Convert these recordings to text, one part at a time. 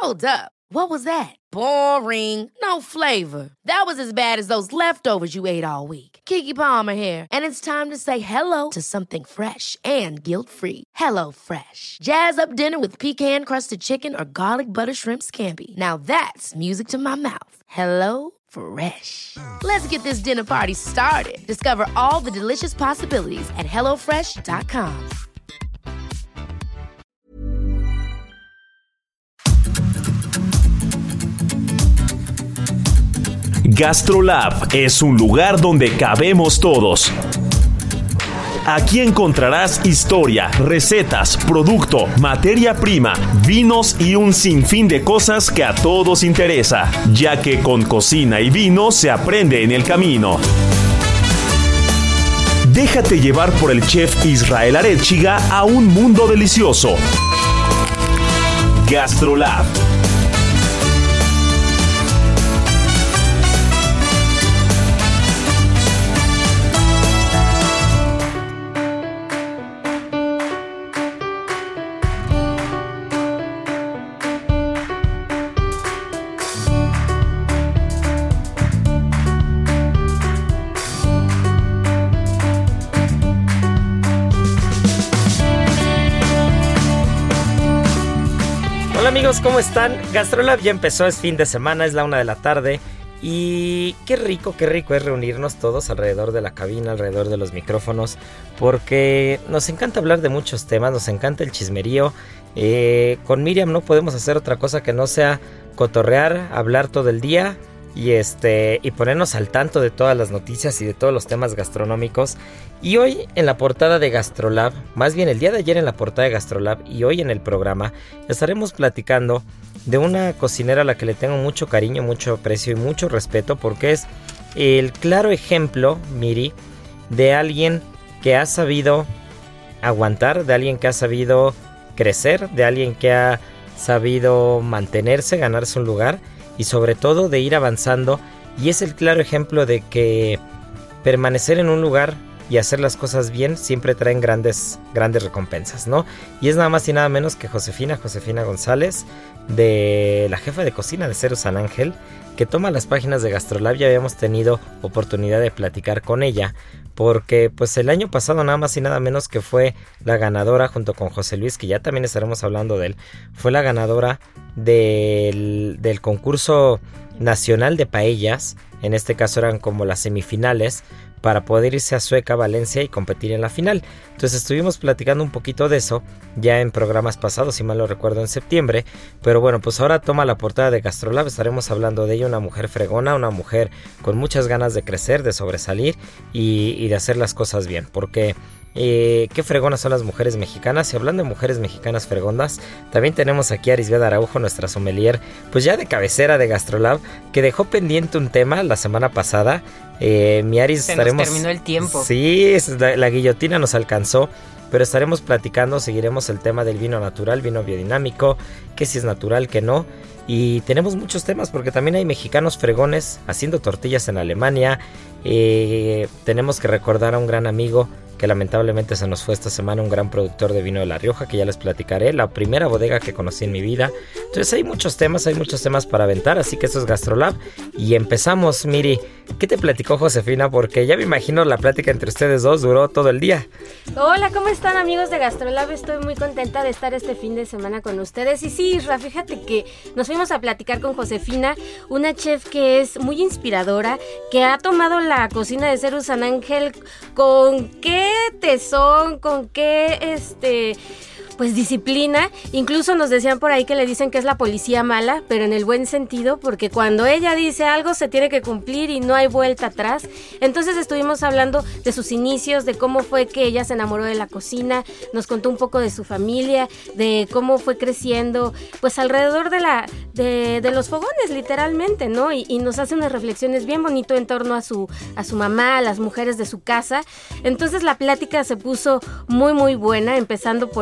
Hold up. What was that? Boring. No flavor. That was as bad as those leftovers you ate all week. Keke Palmer here, and it's time to say hello to something fresh and guilt-free. Hello Fresh. Jazz up dinner with pecan-crusted chicken or garlic butter shrimp scampi. Now that's music to my mouth. Hello Fresh. Let's get this dinner party started. Discover all the delicious possibilities at hellofresh.com. GastroLab es un lugar donde cabemos todos. Aquí encontrarás historia, recetas, producto, materia prima, vinos y un sinfín de cosas que a todos interesa, ya que con cocina y vino se aprende en el camino. Déjate llevar por el chef Israel Arechiga a un mundo delicioso. GastroLab. Amigos, ¿cómo están? GastroLab ya empezó, es fin de semana, es la 1 de la tarde y qué rico es reunirnos todos alrededor de la cabina, alrededor de los micrófonos, porque nos encanta hablar de muchos temas, nos encanta el chismerío. Con Miriam no podemos hacer otra cosa que no sea cotorrear, hablar todo el día y ponernos al tanto de todas las noticias y de todos los temas gastronómicos. Y hoy en la portada de GastroLab, más bien el día de ayer en la portada de GastroLab y hoy en el programa, estaremos platicando de una cocinera a la que le tengo mucho cariño, mucho aprecio y mucho respeto, porque es el claro ejemplo, Miri, de alguien que ha sabido aguantar, de alguien que ha sabido crecer, de alguien que ha sabido mantenerse, ganarse un lugar y sobre todo de ir avanzando, y es el claro ejemplo de que permanecer en un lugar y hacer las cosas bien siempre traen grandes recompensas, ¿no? Y es nada más y nada menos que Josefina González, de la jefa de cocina de Cero San Ángel, que toma las páginas de GastroLab. Ya habíamos tenido oportunidad de platicar con ella, porque pues el año pasado nada más y nada menos que fue la ganadora, junto con José Luis, que ya también estaremos hablando de él, fue la ganadora del concurso nacional de paellas. En este caso eran como las semifinales para poder irse a Sueca, Valencia y competir en la final. Entonces estuvimos platicando un poquito de eso ya en programas pasados, si mal lo recuerdo en septiembre, pero bueno, pues ahora toma la portada de GastroLab. Estaremos hablando de ella, una mujer fregona, una mujer con muchas ganas de crecer, de sobresalir y de hacer las cosas bien, porque qué fregonas son las mujeres mexicanas. Y hablando de mujeres mexicanas fregonas, también tenemos aquí a Arisbeth Araujo, nuestra sommelier, pues ya de cabecera de GastroLab, que dejó pendiente un tema la semana pasada. Mi Aris, nos terminó el tiempo. Sí, la guillotina nos alcanzó, pero estaremos platicando, seguiremos el tema del vino natural, vino biodinámico, que si es natural, que no. Y tenemos muchos temas porque también hay mexicanos fregones haciendo tortillas en Alemania. Tenemos que recordar a un gran amigo que lamentablemente se nos fue esta semana, un gran productor de vino de La Rioja, que ya les platicaré, la primera bodega que conocí en mi vida. Entonces hay muchos temas para aventar, así que esto es GastroLab y empezamos. Miri, ¿qué te platicó Josefina? Porque ya me imagino la plática entre ustedes dos duró todo el día. Hola, ¿cómo están, amigos de GastroLab? Estoy muy contenta de estar este fin de semana con ustedes. Y sí, Isra, fíjate que nos fuimos a platicar con Josefina, una chef que es muy inspiradora, que ha tomado la cocina de Cero San Ángel con qué tesón, con qué pues disciplina. Incluso nos decían por ahí que le dicen que es la policía mala, pero en el buen sentido, porque cuando ella dice algo se tiene que cumplir y no hay vuelta atrás. Entonces estuvimos hablando de sus inicios, de cómo fue que ella se enamoró de la cocina, nos contó un poco de su familia, de cómo fue creciendo pues alrededor de los fogones, literalmente, ¿no? Y nos hace unas reflexiones bien bonito en torno a su mamá, a las mujeres de su casa. Entonces la plática se puso muy muy buena, empezando por eso, que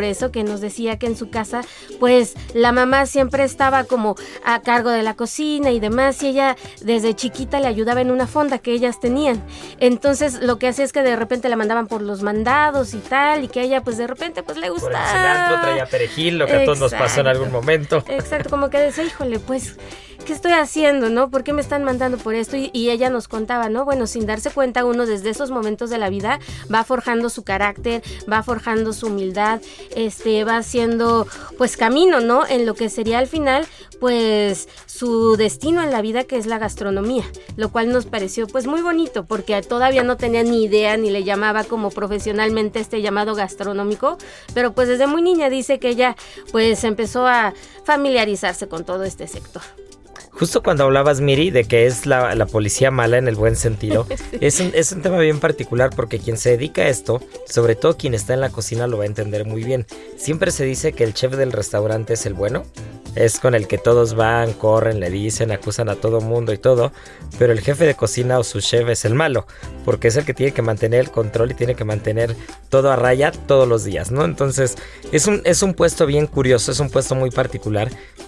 nos decía que en su casa, pues la mamá siempre estaba como a cargo de la cocina y demás, y ella desde chiquita le ayudaba en una fonda que ellas tenían. Entonces lo que hacía es que de repente la mandaban por los mandados y tal, y que a ella pues de repente pues le gustaba. Por el cilantro, traía perejil, lo que a todos nos pasó en algún momento. Exacto, como que decía, híjole, pues, ¿qué estoy haciendo, no? ¿Por qué me están mandando por esto? Y ella nos contaba, ¿no? Bueno, sin darse cuenta, uno desde esos momentos de la vida va forjando su carácter, va forjando su humildad, va haciendo, pues, camino, ¿no? En lo que sería al final, pues, su destino en la vida, que es la gastronomía, lo cual nos pareció, pues, muy bonito, porque todavía no tenía ni idea, ni le llamaba como profesionalmente este llamado gastronómico, pero pues desde muy niña dice que ella, pues, empezó a familiarizarse con todo este sector. Justo cuando hablabas, Miri, de que es la policía mala en el buen sentido, sí. es un tema bien particular porque quien se dedica a esto, sobre todo quien está en la cocina, lo va a entender muy bien. Siempre se dice que el chef del restaurante es el bueno, es con el que todos van, corren, le dicen, acusan a todo mundo y todo, pero el jefe de cocina o su chef es el malo, porque es el que tiene que mantener el control y tiene que mantener todo a raya todos los días, ¿no? Entonces es un puesto bien curioso, es un puesto muy particular,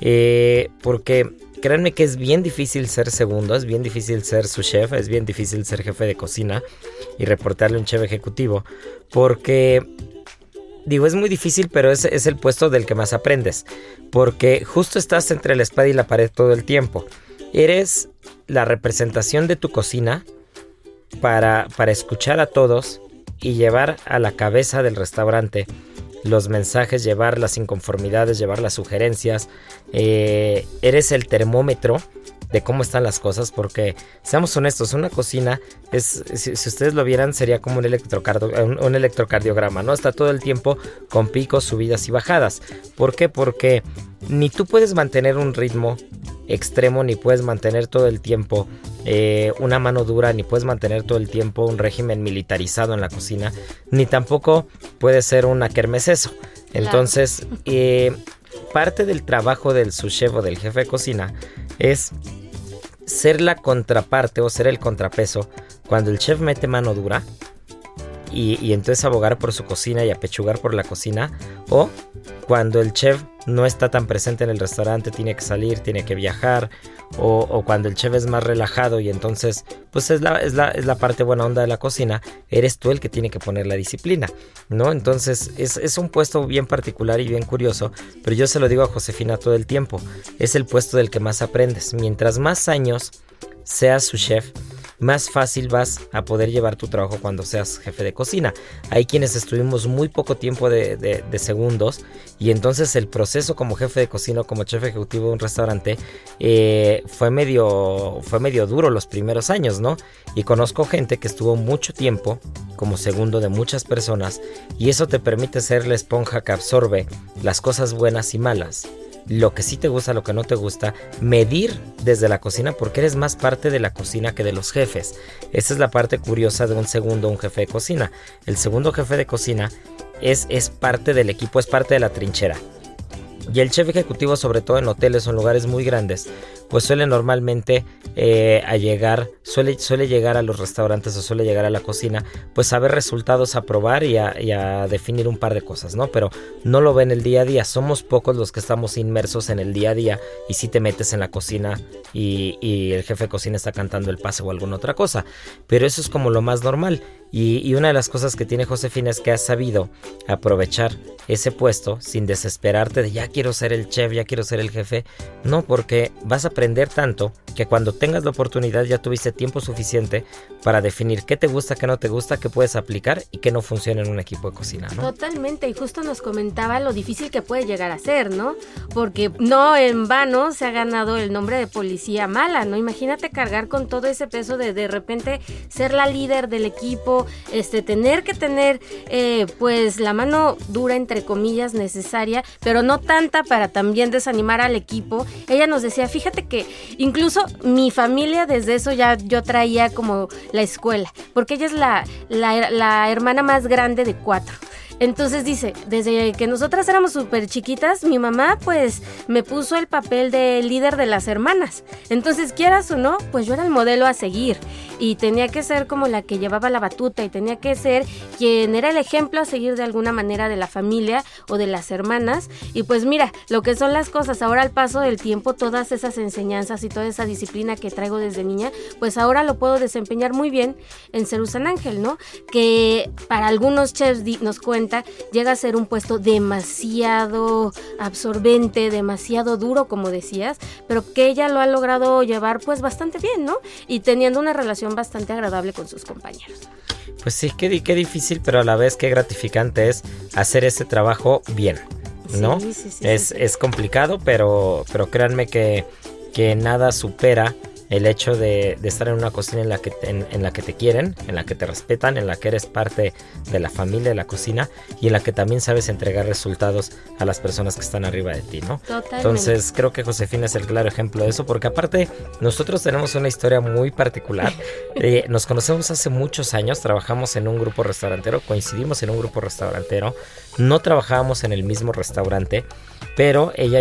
porque créanme que es bien difícil ser segundo, es bien difícil ser su chef, es bien difícil ser jefe de cocina y reportarle a un chef ejecutivo, porque digo, es muy difícil, pero es el puesto del que más aprendes, porque justo estás entre la espada y la pared todo el tiempo. Eres la representación de tu cocina para escuchar a todos y llevar a la cabeza del restaurante los mensajes, llevar las inconformidades, llevar las sugerencias. Eres el termómetro de cómo están las cosas, porque seamos honestos, una cocina es, si ustedes lo vieran, sería como un electrocardiograma, ¿no? Está todo el tiempo con picos, subidas y bajadas. ¿Por qué? Porque ni tú puedes mantener un ritmo extremo, ni puedes mantener todo el tiempo una mano dura, ni puedes mantener todo el tiempo un régimen militarizado en la cocina, ni tampoco puede ser una kermeseso. Entonces, parte del trabajo del sous chef o del jefe de cocina es ser la contraparte o ser el contrapeso cuando el chef mete mano dura y entonces abogar por su cocina y apechugar por la cocina, o cuando el chef no está tan presente en el restaurante, tiene que salir, tiene que viajar, o cuando el chef es más relajado y entonces pues es la parte buena onda de la cocina, eres tú el que tiene que poner la disciplina, ¿no? Entonces es un puesto bien particular y bien curioso, pero yo se lo digo a Josefina todo el tiempo, es el puesto del que más aprendes. Mientras más años seas su chef, más fácil vas a poder llevar tu trabajo cuando seas jefe de cocina. Hay quienes estuvimos muy poco tiempo de segundos, y entonces el proceso como jefe de cocina o como chef ejecutivo de un restaurante fue medio duro los primeros años, ¿no? Y conozco gente que estuvo mucho tiempo como segundo de muchas personas, y eso te permite ser la esponja que absorbe las cosas buenas y malas, lo que sí te gusta, lo que no te gusta, medir desde la cocina, porque eres más parte de la cocina que de los jefes. Esa es la parte curiosa de un segundo, un jefe de cocina. El segundo jefe de cocina es parte del equipo, es parte de la trinchera. Y el chef ejecutivo, sobre todo en hoteles o en lugares muy grandes, pues suele normalmente suele llegar a los restaurantes o suele llegar a la cocina, pues a ver resultados, a probar y a definir un par de cosas, ¿no? Pero no lo ven el día a día. Somos pocos los que estamos inmersos en el día a día, y si te metes en la cocina y el jefe de cocina está cantando el pase o alguna otra cosa. Pero eso es como lo más normal. Y una de las cosas que tiene Josefina es que ha sabido aprovechar ese puesto sin desesperarte de ya quiero ser el chef, ya quiero ser el jefe. No, porque vas a aprender tanto que cuando tengas la oportunidad ya tuviste tiempo suficiente para definir qué te gusta, qué no te gusta, qué puedes aplicar y qué no funciona en un equipo de cocina, ¿no? Totalmente, y justo nos comentaba lo difícil que puede llegar a ser, ¿no? Porque no en vano se ha ganado el nombre de policía mala, ¿no? Imagínate cargar con todo ese peso de repente ser la líder del equipo, tener que tener pues la mano dura, entre comillas, necesaria, pero no tanta para también desanimar al equipo. Ella nos decía, fíjate que incluso mi familia desde eso ya yo traía como la escuela, porque ella es la hermana más grande de 4. Entonces dice, desde que nosotras éramos súper chiquitas, mi mamá pues me puso el papel de líder de las hermanas. Entonces, quieras o no, pues yo era el modelo a seguir y tenía que ser como la que llevaba la batuta y tenía que ser quien era el ejemplo a seguir de alguna manera de la familia o de las hermanas. Y pues mira, lo que son las cosas, ahora al paso del tiempo, todas esas enseñanzas y toda esa disciplina que traigo desde niña, pues ahora lo puedo desempeñar muy bien en CERU San Ángel, ¿no? Que para algunos chefs nos cuenta, llega a ser un puesto demasiado absorbente, demasiado duro, como decías, pero que ella lo ha logrado llevar pues bastante bien, ¿no? Y teniendo una relación bastante agradable con sus compañeros. Pues sí, qué difícil, pero a la vez qué gratificante es hacer ese trabajo bien, ¿no? Sí, es complicado, pero créanme que nada supera el hecho de estar en una cocina en la que te quieren, en la que te respetan, en la que eres parte de la familia de la cocina y en la que también sabes entregar resultados a las personas que están arriba de ti, ¿no? Totalmente. Entonces creo que Josefina es el claro ejemplo de eso, porque aparte nosotros tenemos una historia muy particular. Nos conocemos hace muchos años, trabajamos en un grupo restaurantero, coincidimos en un grupo restaurantero, no trabajábamos en el mismo restaurante, pero ella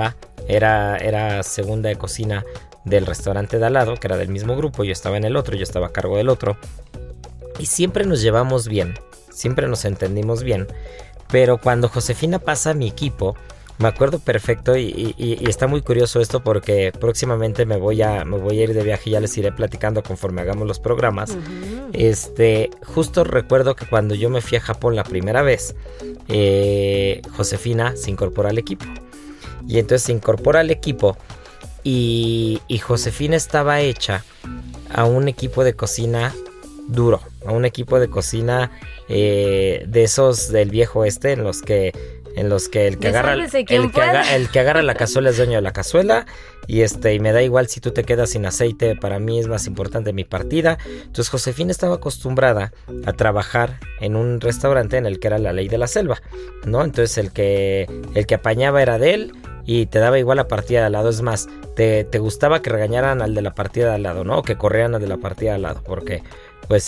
era segunda de cocina del restaurante de al lado, que era del mismo grupo, yo estaba en el otro, yo estaba a cargo del otro, y siempre nos llevamos bien, siempre nos entendimos bien, pero cuando Josefina pasa a mi equipo, me acuerdo perfecto y está muy curioso esto porque próximamente me voy a ir de viaje y ya les iré platicando conforme hagamos los programas. Uh-huh. Justo recuerdo que cuando yo me fui a Japón la primera vez, Josefina se incorpora al equipo, y entonces se incorpora al equipo. Y Josefina estaba hecha a un equipo de cocina duro, a un equipo de cocina de esos del viejo oeste en los que el que agarra la cazuela es dueño de la cazuela y me da igual si tú te quedas sin aceite, para mí es más importante mi partida. Entonces Josefina estaba acostumbrada a trabajar en un restaurante en el que era la ley de la selva, ¿no? Entonces el que apañaba era de él y te daba igual la partida de al lado. Es más, te gustaba que regañaran al de la partida de al lado, ¿no? O que corrieran al de la partida de al lado, porque pues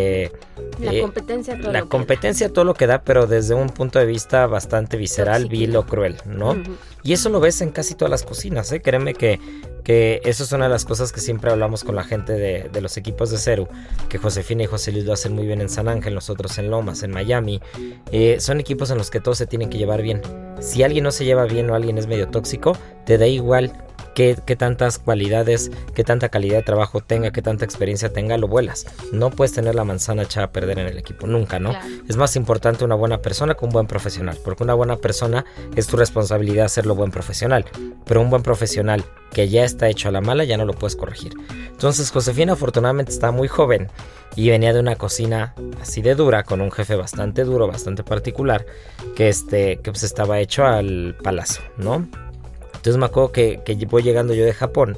la competencia todo lo que da, pero desde un punto de vista bastante visceral, vil o cruel, ¿no? Uh-huh. Y eso lo ves en casi todas las cocinas, ¿eh? Créeme que eso es una de las cosas que siempre hablamos con la gente de los equipos de CERU, que Josefina y José Luis lo hacen muy bien en San Ángel, nosotros en Lomas, en Miami. Son equipos en los que todos se tienen que llevar bien. Si alguien no se lleva bien o alguien es medio tóxico, te da igual qué tantas cualidades, qué tanta calidad de trabajo tenga, qué tanta experiencia tenga, lo vuelas. No puedes tener la manzana echada a perder en el equipo, nunca, ¿no? Claro. Es más importante una buena persona que un buen profesional, porque una buena persona es tu responsabilidad hacerlo buen profesional, pero un buen profesional que ya está hecho a la mala ya no lo puedes corregir. Entonces Josefina afortunadamente estaba muy joven y venía de una cocina así de dura, con un jefe bastante duro, bastante particular, que pues estaba hecho al palazo, ¿no? Entonces me acuerdo que voy llegando yo de Japón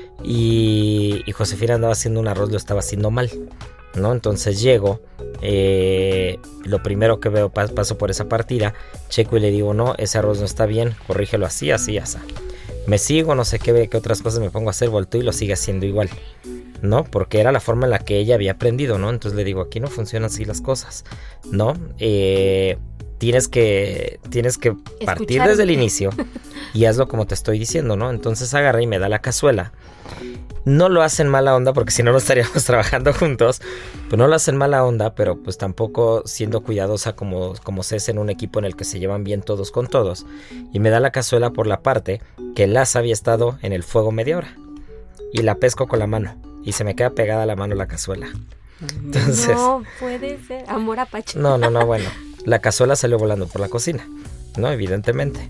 y Josefina andaba haciendo un arroz, lo estaba haciendo mal, ¿no? Entonces llego, lo primero que veo, paso por esa partida, checo y le digo, no, ese arroz no está bien, corrígelo así. Me sigo, no sé qué otras cosas me pongo a hacer, volteo y lo sigue haciendo igual, ¿no? Porque era la forma en la que ella había aprendido, ¿no? Entonces le digo, aquí no funcionan así las cosas, ¿no? Tienes que partir desde el inicio y hazlo como te estoy diciendo, ¿no? Entonces agarra y me da la cazuela. No lo hacen mala onda, porque si no, no estaríamos trabajando juntos. Pues no lo hacen mala onda, pero pues tampoco siendo cuidadosa como se es en un equipo en el que se llevan bien todos con todos. Y me da la cazuela por la parte que el asa había estado en el fuego media hora. Y la pesco con la mano y se me queda pegada a la mano la cazuela. Entonces, no puede ser, amor apache. No, bueno. La cazuela salió volando por la cocina, ¿no? Evidentemente.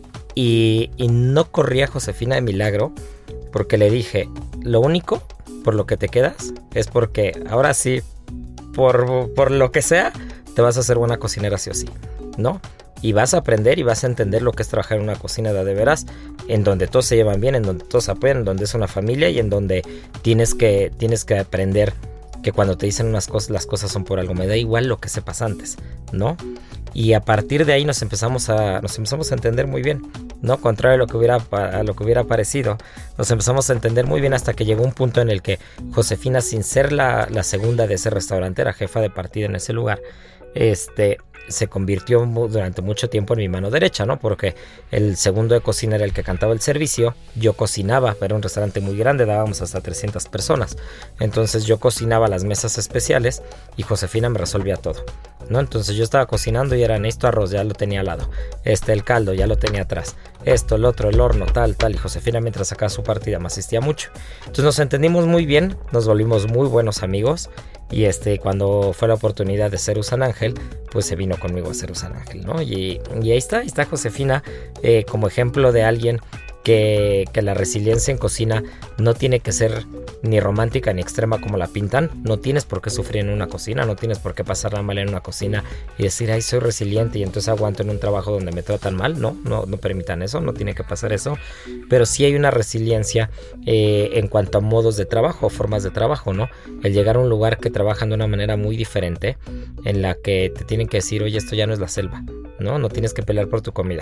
Y no corrí a Josefina de milagro, porque le dije, lo único por lo que te quedas es porque ahora sí, por lo que sea, te vas a hacer buena cocinera sí o sí, ¿no? Y vas a aprender y vas a entender lo que es trabajar en una cocina de veras, en donde todos se llevan bien, en donde todos se apoyan, en donde es una familia y en donde tienes que aprender que cuando te dicen unas cosas, las cosas son por algo. Me da igual lo que sepas antes, ¿no? Y a partir de ahí nos empezamos a entender muy bien, ¿no? Contrario a lo que hubiera parecido. Nos empezamos a entender muy bien hasta que llegó un punto en el que Josefina, sin ser la segunda de ese restaurante, era jefa de partida en ese lugar, se convirtió durante mucho tiempo en mi mano derecha, ¿no? Porque el segundo de cocina era el que cantaba el servicio, yo cocinaba, era un restaurante muy grande, dábamos hasta 300 personas, entonces yo cocinaba las mesas especiales y Josefina me resolvía todo, ¿no? Entonces yo estaba cocinando y eran esto arroz, ya lo tenía al lado, el caldo ya lo tenía atrás, esto, el otro, el horno, tal, y Josefina mientras sacaba su partida me asistía mucho, entonces nos entendimos muy bien, nos volvimos muy buenos amigos. Y cuando fue la oportunidad de Cerus San Ángel, pues se vino conmigo a Cerus San Ángel, ¿no? Y ahí está Josefina como ejemplo de alguien que la resiliencia en cocina no tiene que ser ni romántica ni extrema como la pintan. No tienes por qué sufrir en una cocina, no tienes por qué pasarla mal en una cocina y decir, ay, soy resiliente y entonces aguanto en un trabajo donde me tratan mal. No permitan eso, no tiene que pasar eso. Pero sí hay una resiliencia en cuanto a modos de trabajo, formas de trabajo, ¿no? El llegar a un lugar que trabajan de una manera muy diferente, en la que te tienen que decir, oye, esto ya no es la selva, no tienes que pelear por tu comida.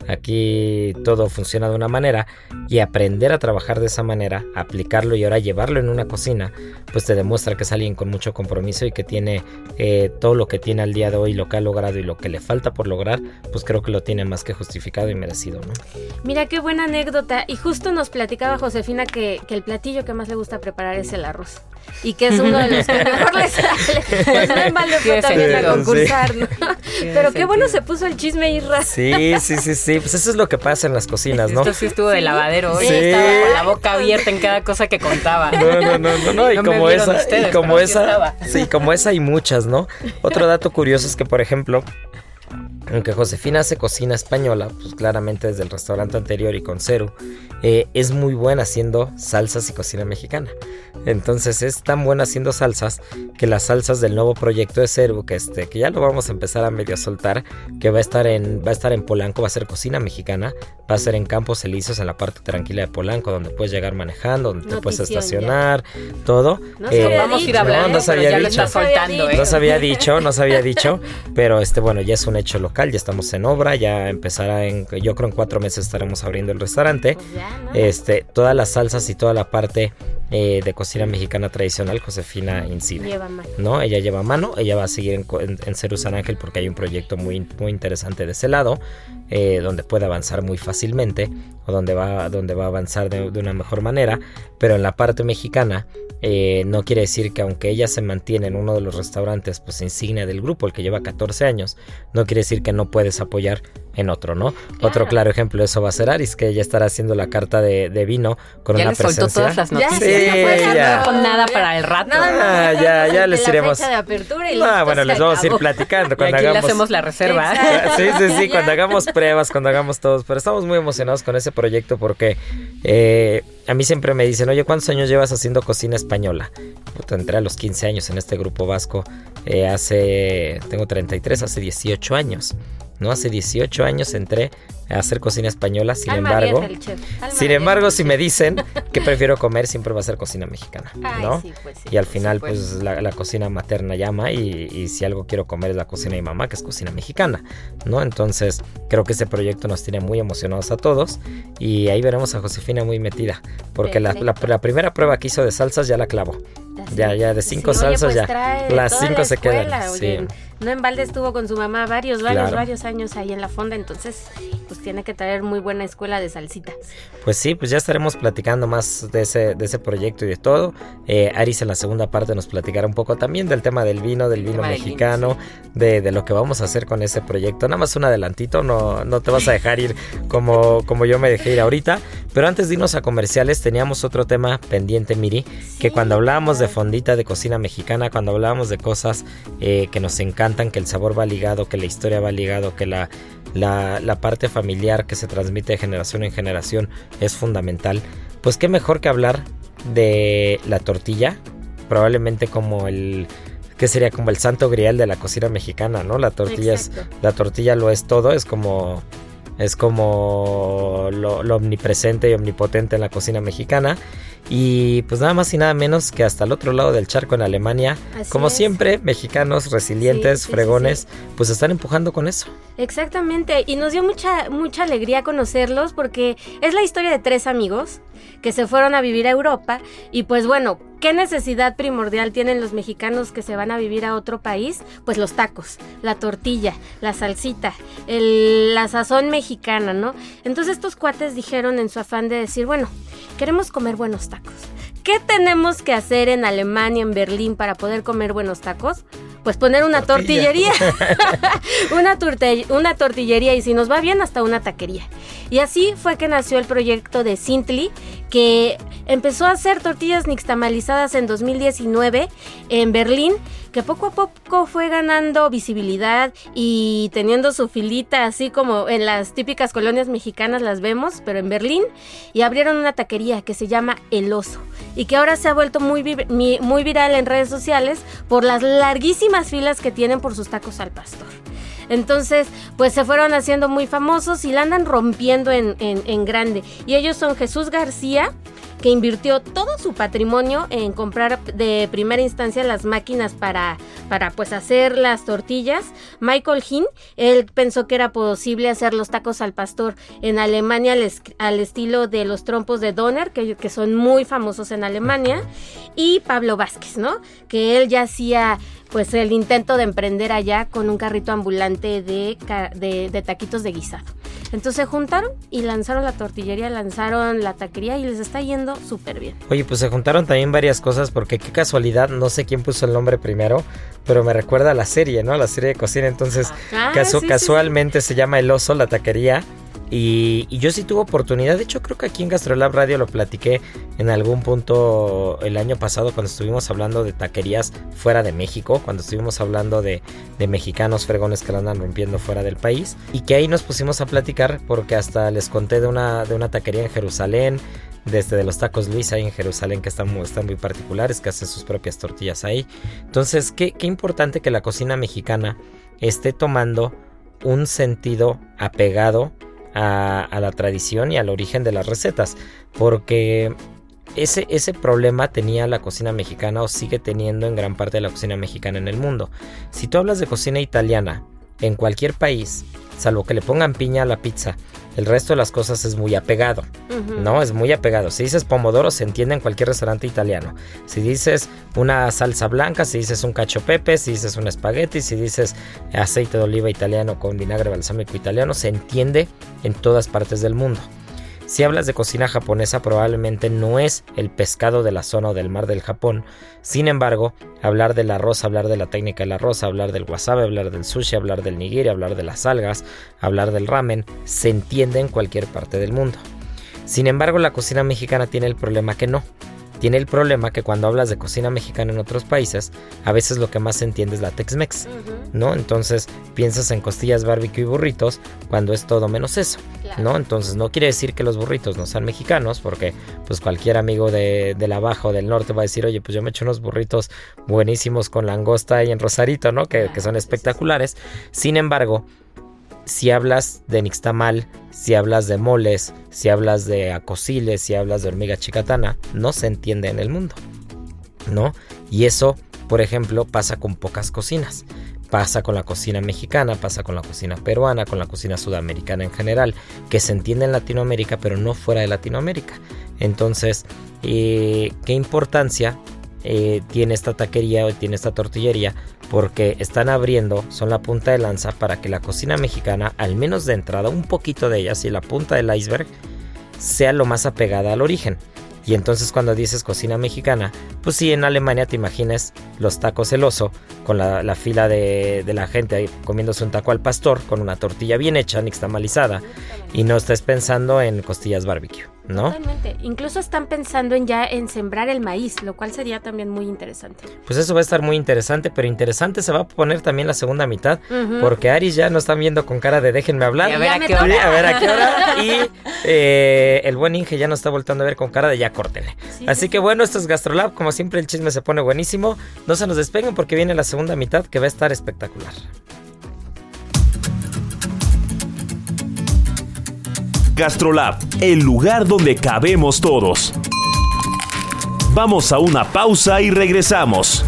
Aquí todo funciona de una manera y aprender a trabajar de esa manera, aplicarlo y ahora llevarlo en una cocina, pues te demuestra que es alguien con mucho compromiso y que tiene todo lo que tiene al día de hoy, lo que ha logrado y lo que le falta por lograr, pues creo que lo tiene más que justificado y merecido, ¿no? Mira qué buena anécdota, y justo nos platicaba Josefina que el platillo que más le gusta preparar es el arroz y que es uno de los que mejor le sale. Pues no en balde fue también a concursar, ¿no? Pero qué bueno se puso el chisme, Irra. Sí, pues eso es lo que pasa en las cocinas, ¿no? Esto sí estuvo de lavadero hoy, sí. Estaba con la boca abierta en cada cosa que contaba. No, y como esa, ustedes, y como esa, sí, como esa hay muchas, ¿no? Otro dato curioso es que, por ejemplo, aunque Josefina hace cocina española, pues claramente desde el restaurante anterior y con Ceru, es muy buena haciendo salsas y cocina mexicana. Entonces es tan buena haciendo salsas que las salsas del nuevo proyecto de Ceru, que ya lo vamos a empezar a medio soltar, que va a estar en Polanco, va a ser cocina mexicana, va a ser en Campos Elíseos, en la parte tranquila de Polanco, donde puedes llegar manejando, donde te puedes estacionar, todo. Vamos a ir a hablar, no sabía ya dicho. lo está soltando, No se había dicho, pero bueno, ya es un hecho local, ya estamos en obra, ya empezará yo creo en 4 meses estaremos abriendo el restaurante. Pues ya, ¿no? Todas las salsas y toda la parte de cocina mexicana tradicional, Josefina incide. Lleva mano. ¿No? Ella lleva mano, ella va a seguir en Cerus San Ángel porque hay un proyecto muy, muy interesante de ese lado, donde puede avanzar muy fácilmente, o donde va a avanzar de una mejor manera, pero en la parte mexicana no quiere decir que aunque ella se mantiene en uno de los restaurantes pues insignia del grupo, el que lleva 14 años, no quiere decir que no puedes apoyar en otro, ¿no? Claro. Otro claro ejemplo de eso va a ser Aris, que ella estará haciendo la carta de vino con ya una presencia. Ya le soltó todas las noticias. Ya. No nada para el rato. Ya les iremos. La fecha de apertura y bueno, les vamos a ir platicando cuando aquí hagamos. le hacemos la reserva. Sí, cuando hagamos pruebas, cuando hagamos todos. Pero estamos muy emocionados con ese proyecto porque a mí siempre me dicen, oye, ¿cuántos años llevas haciendo cocina española? Entré a los 15 años en este grupo vasco. Tengo 33, hace 18 años. ¿No? Hace 18 años entré a hacer cocina española, sin embargo, si me dicen que prefiero comer, siempre va a ser cocina mexicana, ¿no? Sí, pues sí, y al final, pues la cocina materna llama y si algo quiero comer es la cocina de mi mamá, que es cocina mexicana, ¿no? Entonces, creo que ese proyecto nos tiene muy emocionados a todos y ahí veremos a Josefina muy metida, porque la primera prueba que hizo de salsas ya la clavó. Ya de 5 salsas, pues ya las 5 se quedan. Oye, sí. No en balde estuvo con su mamá varios años ahí en la fonda, entonces pues tiene que traer muy buena escuela de salsitas. Pues sí, pues ya estaremos platicando más de ese proyecto y de todo. Aris en la segunda parte nos platicará un poco también del tema del vino mexicano, de lo que vamos a hacer con ese proyecto. Nada más un adelantito, no te vas a dejar ir como yo me dejé ir ahorita. Pero antes de irnos a comerciales teníamos otro tema pendiente, Miri, que cuando hablábamos de fondita de cocina mexicana, cuando hablábamos de cosas que nos encantan, que el sabor va ligado, que la historia va ligado, que la parte familiar que se transmite de generación en generación es fundamental, pues qué mejor que hablar de la tortilla, probablemente como que sería como el santo grial de la cocina mexicana, ¿no? La tortilla lo es todo, es como lo omnipresente y omnipotente en la cocina mexicana. Y pues nada más y nada menos que hasta el otro lado del charco, en Alemania, siempre, mexicanos resilientes, fregones, pues están empujando con eso. Exactamente, y nos dio mucha alegría conocerlos porque es la historia de 3 amigos que se fueron a vivir a Europa y pues bueno, ¿qué necesidad primordial tienen los mexicanos que se van a vivir a otro país? Pues los tacos, la tortilla, la salsita, la sazón mexicana, ¿no? Entonces estos cuates dijeron en su afán de decir, bueno, queremos comer buenos tacos. ¿Qué tenemos que hacer en Alemania, en Berlín, para poder comer buenos tacos? Pues poner una tortillería. una tortillería, y si nos va bien, hasta una taquería. Y así fue que nació el proyecto de Sintli, que empezó a hacer tortillas nixtamalizadas en 2019 en Berlín, que poco a poco fue ganando visibilidad y teniendo su filita, así como en las típicas colonias mexicanas las vemos, pero en Berlín, y abrieron una taquería que se llama El Oso, y que ahora se ha vuelto muy viral en redes sociales por las larguísimas filas que tienen por sus tacos al pastor. Entonces, pues se fueron haciendo muy famosos y la andan rompiendo en grande. Y ellos son Jesús García, que invirtió todo su patrimonio en comprar de primera instancia las máquinas para pues hacer las tortillas. Michael Hinn, él pensó que era posible hacer los tacos al pastor en Alemania al estilo de los trompos de Doner, que son muy famosos en Alemania. Y Pablo Vázquez, ¿no? Que él ya hacía pues el intento de emprender allá con un carrito ambulante de taquitos de guisado. Entonces se juntaron y lanzaron la tortillería, lanzaron la taquería y les está yendo súper bien. Oye, pues se juntaron también varias cosas porque qué casualidad, no sé quién puso el nombre primero, pero me recuerda a la serie, ¿no? La serie de cocina, entonces casualmente se llama El Oso, la taquería. Y yo sí tuve oportunidad, de hecho creo que aquí en GastroLab Radio lo platiqué en algún punto el año pasado cuando estuvimos hablando de taquerías fuera de México, cuando estuvimos hablando de mexicanos fregones que la andan rompiendo fuera del país, y que ahí nos pusimos a platicar porque hasta les conté de una taquería en Jerusalén, de los tacos Luis ahí en Jerusalén, que están muy particulares, que hacen sus propias tortillas ahí. Entonces qué importante que la cocina mexicana esté tomando un sentido apegado a la tradición y al origen de las recetas, porque ese problema tenía la cocina mexicana o sigue teniendo en gran parte de la cocina mexicana en el mundo. Si tú hablas de cocina italiana en cualquier país, salvo que le pongan piña a la pizza, el resto de las cosas es muy apegado, ¿no? Es muy apegado. Si dices pomodoro, se entiende en cualquier restaurante italiano. Si dices una salsa blanca, si dices un cacio pepe, si dices un espagueti, si dices aceite de oliva italiano con vinagre balsámico italiano, se entiende en todas partes del mundo. Si hablas de cocina japonesa, probablemente no es el pescado de la zona o del mar del Japón. Sin embargo, hablar del arroz, hablar de la técnica del arroz, hablar del wasabi, hablar del sushi, hablar del nigiri, hablar de las algas, hablar del ramen, se entiende en cualquier parte del mundo. Sin embargo, la cocina mexicana tiene el problema que no. Tiene el problema que cuando hablas de cocina mexicana en otros países, a veces lo que más se entiende es la Tex-Mex, ¿no? Entonces piensas en costillas, barbecue y burritos cuando es todo menos eso, ¿no? Entonces no quiere decir que los burritos no sean mexicanos, porque pues cualquier amigo de la Baja o del Norte va a decir, oye, pues yo me echo unos burritos buenísimos con langosta y en Rosarito, ¿no? Que son espectaculares. Sin embargo, si hablas de nixtamal, si hablas de moles, si hablas de acosiles, si hablas de hormiga chicatana, no se entiende en el mundo, ¿no? Y eso, por ejemplo, pasa con pocas cocinas. Pasa con la cocina mexicana, pasa con la cocina peruana, con la cocina sudamericana en general, que se entiende en Latinoamérica, pero no fuera de Latinoamérica. Entonces, ¿qué importancia tiene esta taquería o tiene esta tortillería? Porque están abriendo, son la punta de lanza para que la cocina mexicana, al menos de entrada, un poquito de ella, si la punta del iceberg, sea lo más apegada al origen. Y entonces cuando dices cocina mexicana, pues sí, en Alemania te imagines los tacos El Oso, con la fila de la gente ahí comiéndose un taco al pastor, con una tortilla bien hecha, nixtamalizada, y no estés pensando en costillas barbecue, ¿no? Totalmente. Incluso están pensando en sembrar el maíz, lo cual sería también muy interesante. Pues eso va a estar muy interesante, pero interesante se va a poner también la segunda mitad, porque Aris ya nos están viendo con cara de déjenme hablar. Y a ver a qué hora. A ver a qué hora. Y el buen Inge ya nos está voltando a ver con cara de ya córtenle. Sí, así que bueno, esto es GastroLab, como siempre el chisme se pone buenísimo. No se nos despeguen porque viene la segunda mitad que va a estar espectacular. GastroLab, el lugar donde cabemos todos. Vamos a una pausa y regresamos.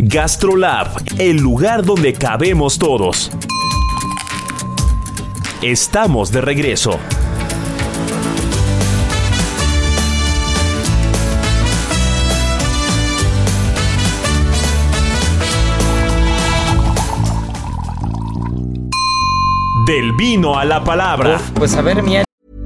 GastroLab, el lugar donde cabemos todos. Estamos de regreso. Del vino a la palabra. Pues a ver, mi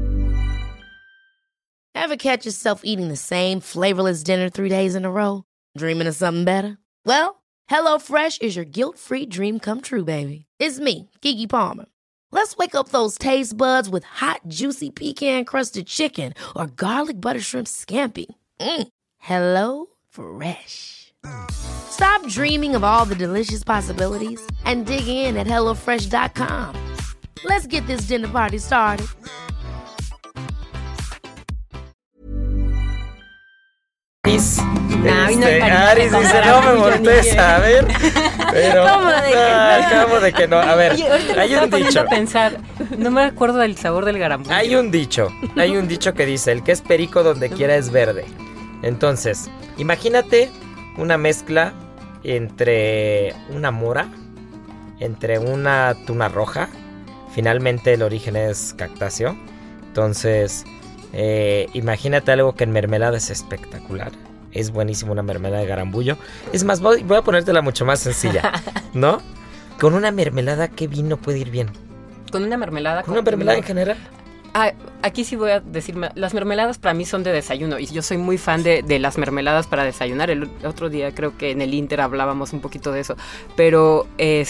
Ever catch yourself eating the same flavorless dinner 3 days in a row? Dreaming of something better? Well, HelloFresh is your guilt-free dream come true, baby. It's me, Keke Palmer. Let's wake up those taste buds with hot, juicy pecan-crusted chicken or garlic butter shrimp scampi. Hello Fresh. Stop dreaming of all the delicious possibilities and dig in at HelloFresh.com. Let's get this dinner party started. Aris dice, no me voltees a ver. Pero ¿Cómo de que no? A ver, hay un dicho. No me acuerdo del sabor del garambullo. Hay un dicho que dice, el que es perico donde quiera es verde. Entonces, imagínate una mezcla entre una mora, entre una tuna roja. Finalmente el origen es cactáceo. Entonces, imagínate algo que en mermelada es espectacular. Es buenísimo una mermelada de garambullo. Es más, voy a ponértela mucho más sencilla, ¿no? Con una mermelada, ¿qué vino puede ir bien? Con una mermelada. ¿Con una mermelada en general? Aquí sí voy a decirme, las mermeladas para mí son de desayuno y yo soy muy fan de las mermeladas para desayunar. El otro día creo que en el Inter hablábamos un poquito de eso, pero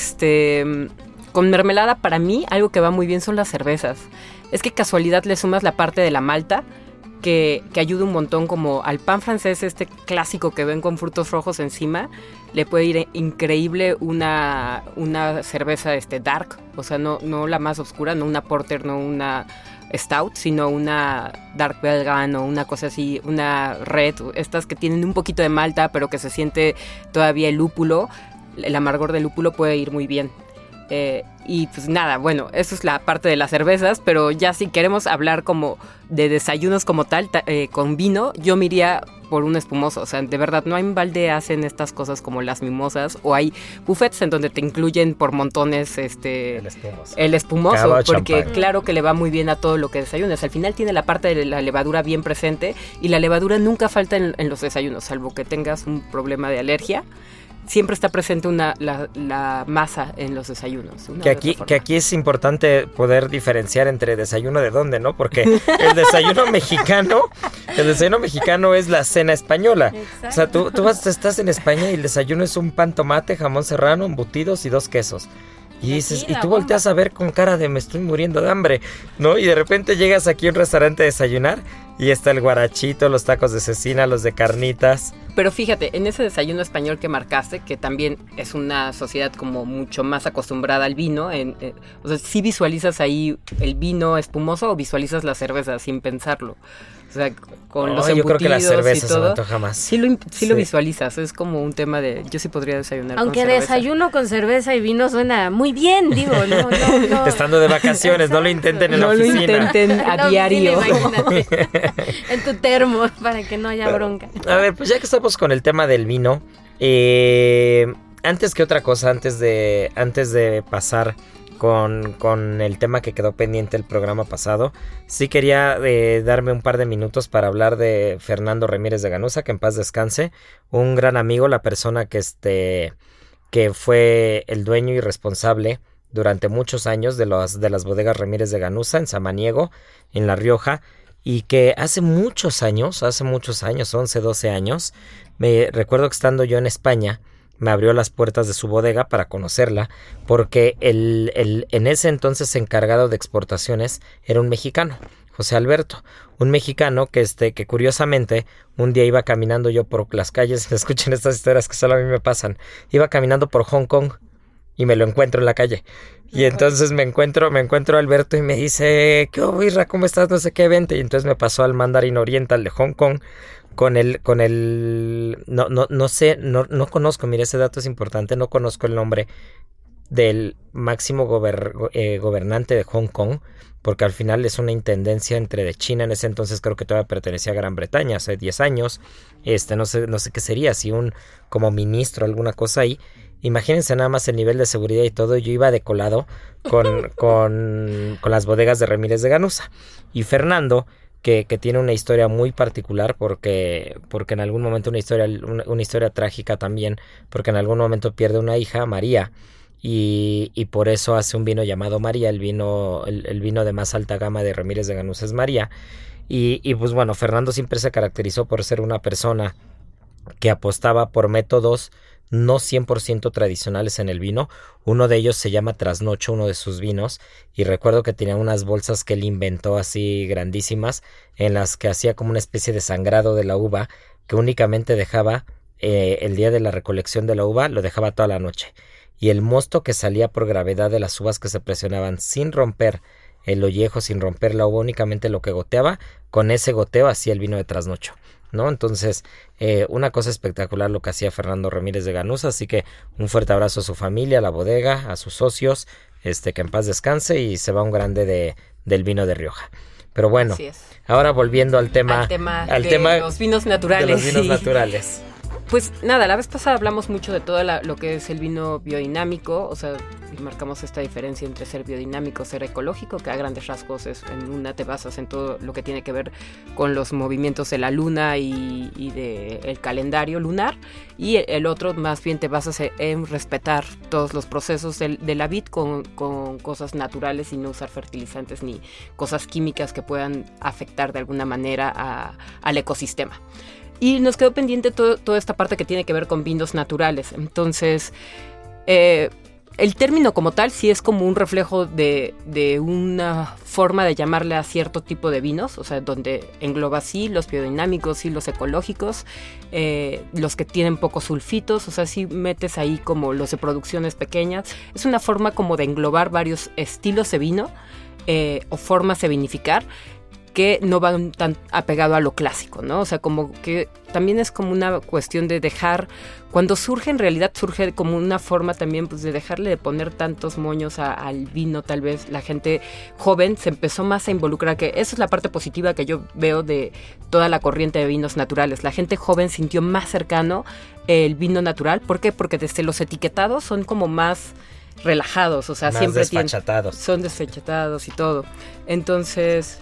con mermelada para mí algo que va muy bien son las cervezas. Es que casualidad le sumas la parte de la malta que ayuda un montón, como al pan francés este clásico que ven con frutos rojos encima, le puede ir increíble una cerveza dark, o sea, no la más oscura, no una porter, no una stout, sino una dark belgian o una cosa así, una red, estas que tienen un poquito de malta pero que se siente todavía el lúpulo, el amargor del lúpulo puede ir muy bien. Y pues nada, bueno, eso es la parte de las cervezas, pero ya si queremos hablar como de desayunos como tal, con vino, yo me iría por un espumoso. O sea, de verdad, no hay en balde hacen estas cosas como las mimosas, o hay buffets en donde te incluyen por montones el espumoso, porque champán. Claro que le va muy bien a todo lo que desayunas. Al final tiene la parte de la levadura bien presente, y la levadura nunca falta en los desayunos, salvo que tengas un problema de alergia. Siempre está presente la masa en los desayunos. Que aquí es importante poder diferenciar entre desayuno de dónde, ¿no? Porque el desayuno mexicano es la cena española. Exacto. O sea, estás en España y el desayuno es un pan tomate, jamón serrano, embutidos y 2 quesos. Y dices, y tú volteas a ver con cara de me estoy muriendo de hambre, ¿no? Y de repente llegas aquí a un restaurante a desayunar y está el guarachito, los tacos de cecina, los de carnitas. Pero fíjate, en ese desayuno español que marcaste, que también es una sociedad como mucho más acostumbrada al vino, o sea, ¿sí visualizas ahí el vino espumoso o visualizas la cerveza sin pensarlo? O sea, con los embutidos yo creo que la cerveza y todo, se me antoja más. Sí lo visualizas, es como un tema de... Yo sí podría desayunar aunque con cerveza. desayuno con cerveza y vino suena muy bien, digo, no. Estando de vacaciones, no lo intenten en la oficina. No lo intenten a diario. Imagínate, en tu termo, para que no haya bronca. A ver, pues ya que estamos con el tema del vino, antes que otra cosa, antes de pasar con el tema que quedó pendiente el programa pasado, sí quería darme un par de minutos para hablar de Fernando Ramírez de Ganuza, que en paz descanse, un gran amigo, la persona que fue el dueño y responsable durante muchos años de las bodegas Ramírez de Ganuza en Samaniego, en La Rioja, y que hace muchos años, 11, 12 años, me recuerdo que estando yo en España, me abrió las puertas de su bodega para conocerla, porque en ese entonces encargado de exportaciones era un mexicano, José Alberto, un mexicano que curiosamente un día iba caminando yo por las calles, escuchen estas historias que solo a mí me pasan, iba caminando por Hong Kong y me lo encuentro en la calle. Y entonces me encuentro a Alberto y me dice, ¿qué hubo, Isra? ¿Cómo estás? No sé qué, vente. Y entonces me pasó al Mandarin Oriental de Hong Kong no conozco, mire, ese dato es importante, no conozco el nombre del máximo gobernante de Hong Kong, porque al final es una intendencia entre de China. En ese entonces creo que todavía pertenecía a Gran Bretaña, hace 10 años. No sé qué sería, si como ministro, alguna cosa ahí. Imagínense nada más el nivel de seguridad y todo. Yo iba de colado con las bodegas de Ramírez de Ganuza. Y Fernando, que tiene una historia muy particular, porque en algún momento una historia trágica también, porque en algún momento pierde una hija, María, y por eso hace un vino llamado María. El vino de más alta gama de Ramírez de Ganuza es María. Y pues bueno, Fernando siempre se caracterizó por ser una persona que apostaba por métodos no 100% tradicionales en el vino. Uno de ellos se llama Trasnocho, uno de sus vinos, y recuerdo que tenía unas bolsas que él inventó así grandísimas, en las que hacía como una especie de sangrado de la uva, que únicamente dejaba el día de la recolección de la uva, lo dejaba toda la noche, y el mosto que salía por gravedad de las uvas que se presionaban sin romper el ollejo, sin romper la uva, únicamente lo que goteaba, con ese goteo hacía el vino de Trasnocho, ¿no? Entonces, una cosa espectacular lo que hacía Fernando Ramírez de Ganuza. Así que un fuerte abrazo a su familia, a la bodega, a sus socios, que en paz descanse, y se va un grande del vino de Rioja. Pero bueno, ahora volviendo al tema de los vinos naturales. De los vinos naturales. Pues nada, la vez pasada hablamos mucho de todo lo que es el vino biodinámico, o sea, marcamos esta diferencia entre ser biodinámico, ser ecológico, que a grandes rasgos en una te basas en todo lo que tiene que ver con los movimientos de la luna y del calendario lunar, y el otro más bien te basas en respetar todos los procesos de la vid con cosas naturales y no usar fertilizantes ni cosas químicas que puedan afectar de alguna manera al ecosistema. Y nos quedó pendiente toda esta parte que tiene que ver con vinos naturales. Entonces, el término como tal sí es como un reflejo de una forma de llamarle a cierto tipo de vinos, o sea, donde engloba sí los biodinámicos, sí los ecológicos, los que tienen pocos sulfitos, o sea, sí metes ahí como los de producciones pequeñas. Es una forma como de englobar varios estilos de vino o formas de vinificar, que no van tan apegado a lo clásico, ¿no? O sea, como que también es como una cuestión de dejar, cuando surge, en realidad surge como una forma también pues de dejarle de poner tantos moños al vino. Tal vez la gente joven se empezó más a involucrar, que esa es la parte positiva que yo veo de toda la corriente de vinos naturales. La gente joven sintió más cercano el vino natural. ¿Por qué? Porque desde los etiquetados son como más relajados, o sea, más siempre desfachatados. Son desfachatados y todo. Entonces,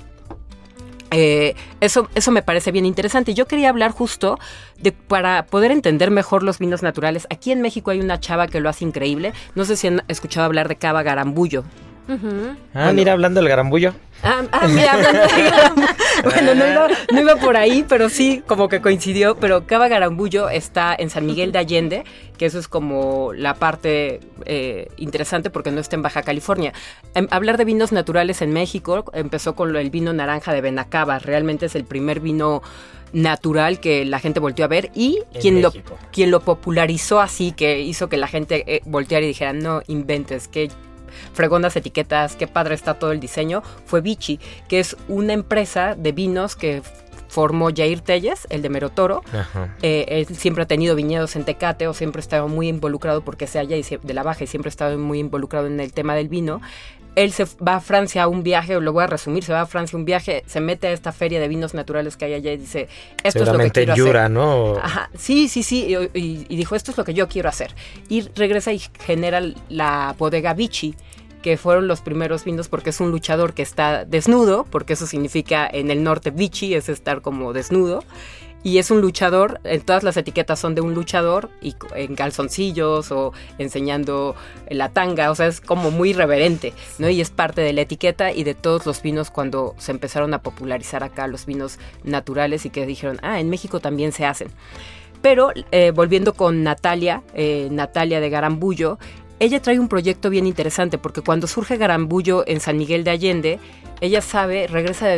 eso me parece bien interesante. Yo quería hablar justo para poder entender mejor los vinos naturales. Aquí en México hay una chava que lo hace increíble. No sé si han escuchado hablar de Cava Garambullo. Uh-huh. Mira, hablando del garambullo. Mira, hablando del garambullo. Bueno, no iba por ahí, pero sí, como que coincidió. Pero Cava Garambullo está en San Miguel de Allende, que eso es como la parte interesante porque no está en Baja California. Hablar de vinos naturales en México empezó con el vino naranja de Benacaba. Realmente es el primer vino natural que la gente volteó a ver, y quien lo popularizó así, que hizo que la gente volteara y dijera, no inventes, que fregonas etiquetas, qué padre está todo el diseño, fue Vichy, que es una empresa de vinos que formó Jair Telles, el de Merotoro. Él siempre ha tenido viñedos en Tecate, o siempre ha estado muy involucrado, porque sea allá de la Baja, y siempre ha estado muy involucrado en el tema del vino. Él se va a Francia a un viaje, lo voy a resumir, se va a Francia a un viaje, se mete a esta feria de vinos naturales que hay allá y dice, esto es lo que quiero Yura, hacer. ¿no? Ajá, sí, y dijo, esto es lo que yo quiero hacer. Y regresa y genera la bodega Vichy, que fueron los primeros vinos, porque es un luchador que está desnudo, porque eso significa en el norte Vichy, es estar como desnudo. Y es un luchador, en todas las etiquetas son de un luchador, y en calzoncillos o enseñando la tanga, o sea, es como muy irreverente, ¿no? Y es parte de la etiqueta y de todos los vinos cuando se empezaron a popularizar acá los vinos naturales, y que dijeron, en México también se hacen. Pero volviendo con Natalia de Garambullo, ella trae un proyecto bien interesante, porque cuando surge Garambullo en San Miguel de Allende, ella regresa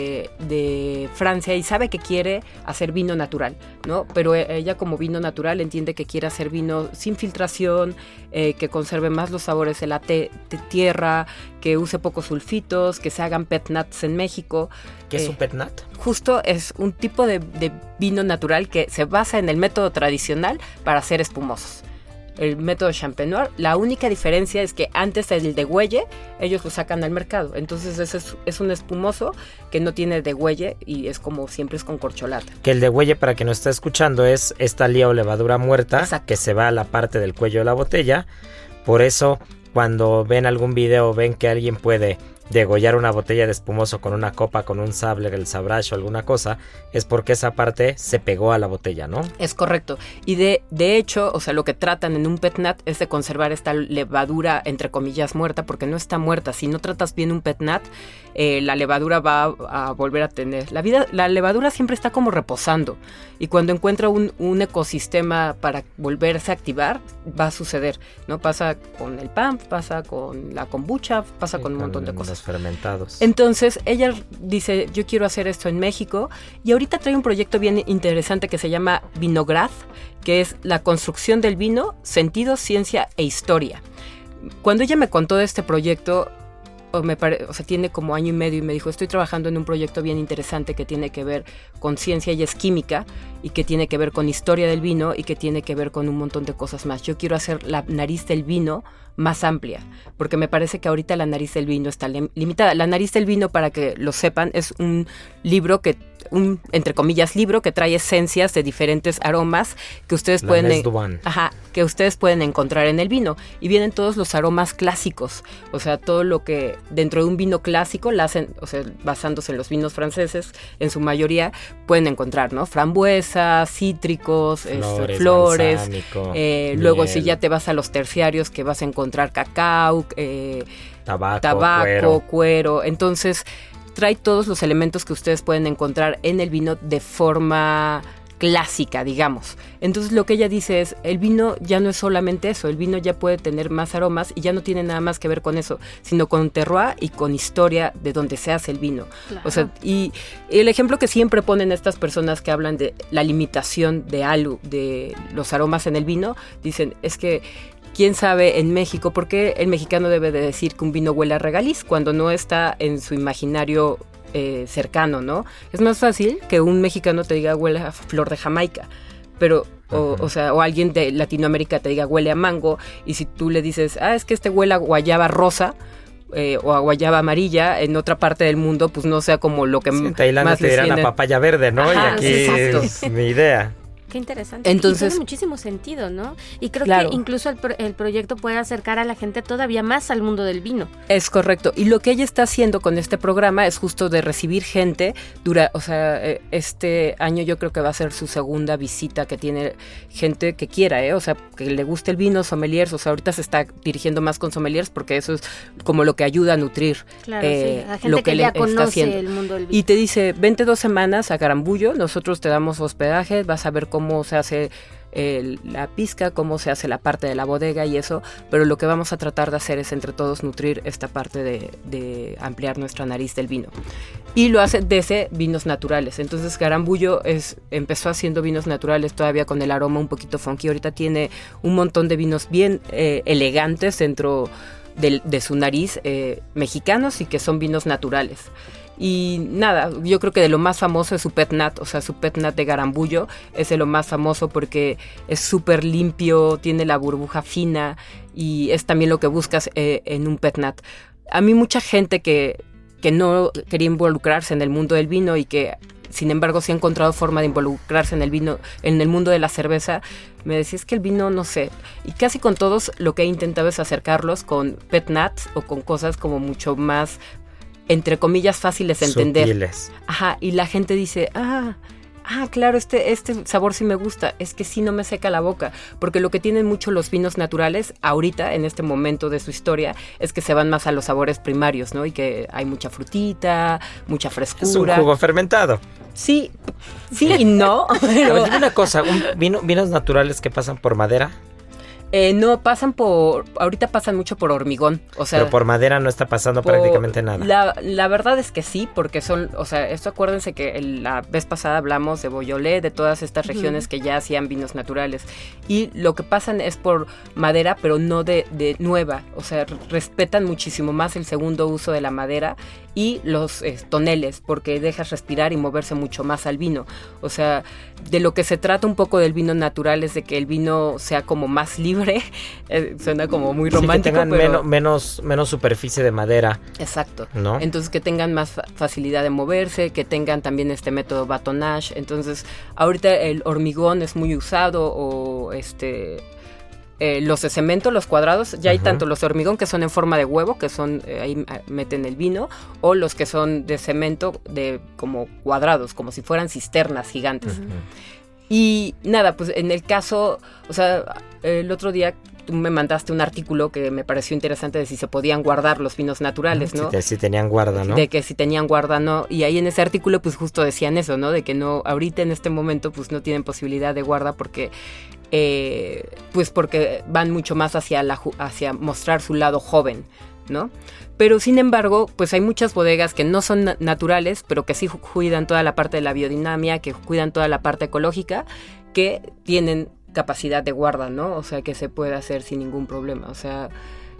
de Francia y sabe que quiere hacer vino natural, ¿no? Pero ella, como vino natural, entiende que quiere hacer vino sin filtración, que conserve más los sabores de la tierra, que use pocos sulfitos, que se hagan pet nuts en México. ¿Qué es un pet nut? Justo es un tipo de vino natural que se basa en el método tradicional para hacer espumosos. el método Champenois. La única diferencia es que antes el degüelle, ellos lo sacan al mercado. Entonces ese es un espumoso que no tiene degüelle y es como siempre es con corcholata. Que el degüelle, para quien nos está escuchando, es esta lía o levadura muerta. Exacto. Que se va a la parte del cuello de la botella. Por eso, cuando ven algún video, ven que alguien puede degollar una botella de espumoso con una copa, con un sable, el sabrage o alguna cosa, es porque esa parte se pegó a la botella, ¿no? Es correcto. Y de hecho, o sea, lo que tratan en un petnat es de conservar esta levadura, entre comillas, muerta, porque no está muerta. Si no tratas bien un petnat, la levadura va a volver a tener la vida. La levadura siempre está como reposando. Y cuando encuentra un ecosistema para volverse a activar, va a suceder, ¿no? Pasa con el pan, pasa con la kombucha, pasa con un montón de cosas. Fermentados. Entonces ella dice, yo quiero hacer esto en México, y ahorita trae un proyecto bien interesante que se llama Vinograd, que es la construcción del vino, sentido, ciencia e historia. Cuando ella me contó de este proyecto, o sea, tiene como año y medio, y me dijo, estoy trabajando en un proyecto bien interesante que tiene que ver con ciencia y es química, y que tiene que ver con historia del vino, y que tiene que ver con un montón de cosas más. Yo quiero hacer la nariz del vino más amplia, porque me parece que ahorita la nariz del vino está limitada. La nariz del vino, para que lo sepan, es un libro entre comillas, libro que trae esencias de diferentes aromas que ustedes que ustedes pueden encontrar en el vino, y vienen todos los aromas clásicos, o sea, todo lo que dentro de un vino clásico la hacen, o sea, basándose en los vinos franceses, en su mayoría pueden encontrar, ¿no? Frambuesa, cítricos, flores, balsámico, luego miel. Si ya te vas a los terciarios, que vas a encontrar cacao, tabaco, cuero. Entonces trae todos los elementos que ustedes pueden encontrar en el vino de forma clásica, digamos. Entonces lo que ella dice es, el vino ya no es solamente eso, el vino ya puede tener más aromas y ya no tiene nada más que ver con eso, sino con terroir y con historia de donde se hace el vino. Claro. O sea, y el ejemplo que siempre ponen estas personas que hablan de la limitación de los aromas en el vino, dicen, es que quién sabe en México por qué el mexicano debe de decir que un vino huele a regaliz cuando no está en su imaginario cercano, ¿no? Es más fácil que un mexicano te diga huele a flor de Jamaica, pero o alguien de Latinoamérica te diga huele a mango, y si tú le dices, es que este huele a guayaba rosa, o a guayaba amarilla, en otra parte del mundo, pues no sea como lo que en Tailandia más te dirán a papaya verde, ¿no? Ajá, y aquí es mi idea. Qué interesante. Entonces, y tiene muchísimo sentido, ¿no? Y creo claro, que incluso el proyecto puede acercar a la gente todavía más al mundo del vino. Es correcto. Y lo que ella está haciendo con este programa es justo de recibir gente. Este año yo creo que va a ser su segunda visita, que tiene gente que quiera, o sea, que le guste el vino, sommeliers. O sea, ahorita se está dirigiendo más con sommeliers porque eso es como lo que ayuda a nutrir la gente lo que ya está conoce haciendo. El mundo del vino. Y te dice, vente 2 semanas a Garambullo, nosotros te damos hospedaje, vas a ver cómo se hace la pizca, cómo se hace la parte de la bodega y eso, pero lo que vamos a tratar de hacer es entre todos nutrir esta parte de ampliar nuestra nariz del vino. Y lo hace desde vinos naturales. Entonces Garambullo empezó haciendo vinos naturales todavía con el aroma un poquito funky. Ahorita tiene un montón de vinos bien elegantes dentro de su nariz, mexicanos, y que son vinos naturales. Y nada, yo creo que de lo más famoso es su petnat, o sea, su petnat de Garambullo es de lo más famoso porque es súper limpio, tiene la burbuja fina y es también lo que buscas en un petnat. A mí mucha gente que no quería involucrarse en el mundo del vino y que sin embargo sí ha encontrado forma de involucrarse en el vino, en el mundo de la cerveza, me decía, es que el vino no sé, y casi con todos lo que he intentado es acercarlos con petnats o con cosas como mucho más, entre comillas, fáciles de entender. Sutiles. Ajá, y la gente dice, claro, este sabor sí me gusta, es que sí no me seca la boca, porque lo que tienen mucho los vinos naturales ahorita, en este momento de su historia, es que se van más a los sabores primarios, ¿no? Y que hay mucha frutita, mucha frescura. Es un jugo fermentado. Sí y no. Pero dime una cosa, vinos naturales que pasan por madera. No, ahorita pasan mucho por hormigón, o sea. Pero por madera no está pasando prácticamente nada. La verdad es que sí, porque esto acuérdense que la vez pasada hablamos de Beaujolais, de todas estas regiones que ya hacían vinos naturales. Y lo que pasan es por madera, pero no de nueva, o sea, respetan muchísimo más el segundo uso de la madera y los toneles, porque dejas respirar y moverse mucho más al vino. O sea, de lo que se trata un poco del vino natural es de que el vino sea como más libre libre, suena como muy Sí, romántico, que tengan pero... menos superficie de madera, Exacto, ¿no? Entonces que tengan más facilidad de moverse, que tengan también este método batonnage. Entonces ahorita el hormigón es muy usado, o los de cemento, los cuadrados, ya hay tanto los de hormigón que son en forma de huevo, que son, ahí meten el vino, o los que son de cemento de como cuadrados, como si fueran cisternas gigantes. Y nada, pues en el caso, o sea, el otro día tú me mandaste un artículo que me pareció interesante de si se podían guardar los vinos naturales, ¿no? Si tenían guarda, ¿no? De que si tenían guarda, no. Y ahí en ese artículo pues justo decían eso, ¿no? De que no, ahorita en este momento pues no tienen posibilidad de guarda porque pues porque van mucho más hacia mostrar su lado joven, ¿no? Pero sin embargo, pues hay muchas bodegas que no son naturales, pero que sí cuidan toda la parte de la biodinámica, que cuidan toda la parte ecológica, que tienen capacidad de guarda, ¿no? O sea, que se puede hacer sin ningún problema, o sea...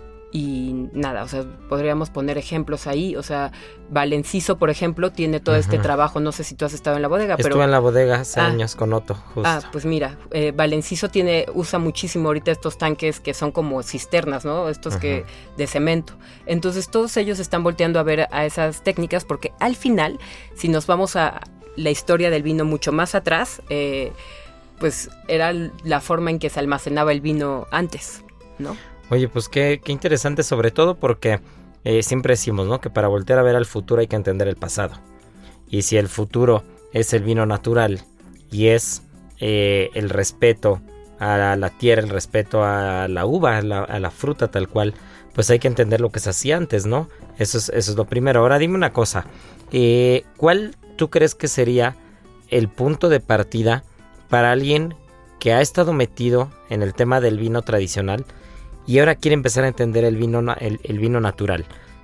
Y nada, o sea, podríamos poner ejemplos ahí, o sea, Valenciso, por ejemplo, tiene todo este trabajo, no sé si tú has estado en la bodega, pero... Estuve en la bodega hace años con Otto, justo. Pues mira, Valenciso usa muchísimo ahorita estos tanques que son como cisternas, ¿no? Estos que de cemento. Entonces todos ellos están volteando a ver a esas técnicas porque al final, si nos vamos a la historia del vino mucho más atrás, pues era la forma en que se almacenaba el vino antes, ¿no? Oye, pues qué interesante, sobre todo porque siempre decimos, ¿no? Que para voltear a ver al futuro hay que entender el pasado. Y si el futuro es el vino natural y es el respeto a la tierra, el respeto a la uva, a la fruta tal cual, pues hay que entender lo que se hacía antes, ¿no? Eso es lo primero. Ahora dime una cosa, ¿cuál tú crees que sería el punto de partida para alguien que ha estado metido en el tema del vino tradicional y ahora quiere empezar a entender el vino natural?